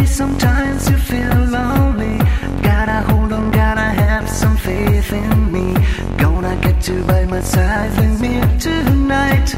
sometimes you feel lonely. Gotta hold on, gotta have some faith in me. Gonna get you by my side with me tonight.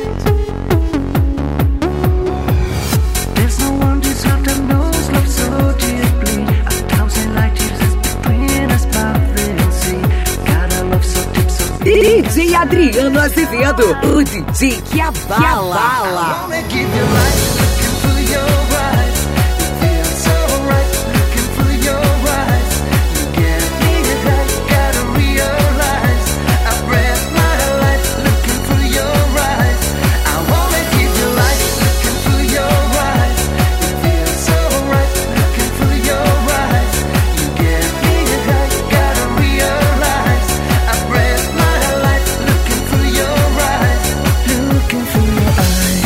There's no one deserved that knows love so deeply. 1,000 light years between us, but they'll see. Gotta love so deep, so deep. DJ Adriano Azevedo, o DJ que abala. I wanna give you life, looking through your eyes. It feels so right, looking through your eyes. You get me high, gotta realize. I breath my life, looking through your eyes. I wanna give you life, looking through your eyes. It feels so right, looking through your eyes. You get me high, gotta realize. I breath my life, looking through your eyes. Looking through your eyes.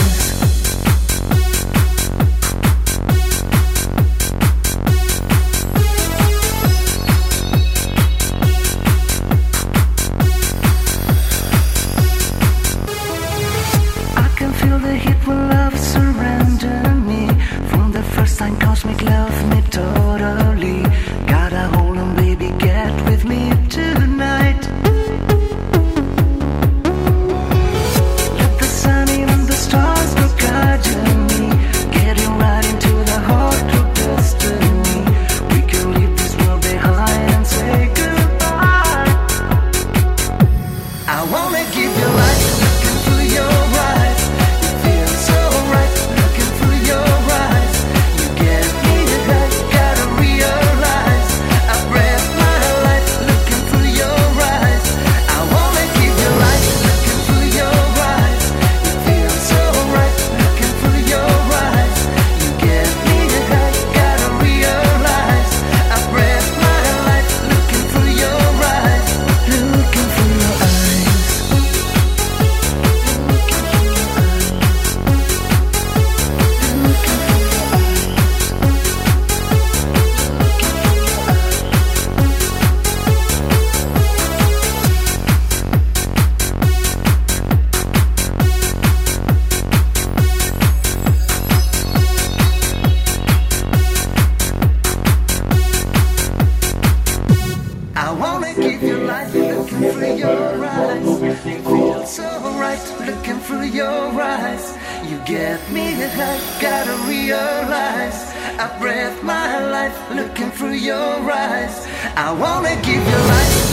I can feel the heat when love surrender me. From the first time cosmic love me totally. Gotta hold on, baby, get with me tonight. Let the sun in and the stars go guiding me. Getting right into the heart of destiny. We can leave this world behind and say goodbye. I wanna give you life, looking through your eyes. It feels so right, looking through your eyes. You get me high, gotta realize. I breath my life, looking through your eyes. I wanna give you life, looking through your eyes. It feels so right, looking through your eyes. You get me high, gotta realize. I breath my life, looking through your eyes. Looking through your eyes. I wanna give you life, looking through your eyes. It feels so right, looking through your eyes. You get me high, gotta realize. I breath my life, looking through your eyes. I wanna give you life.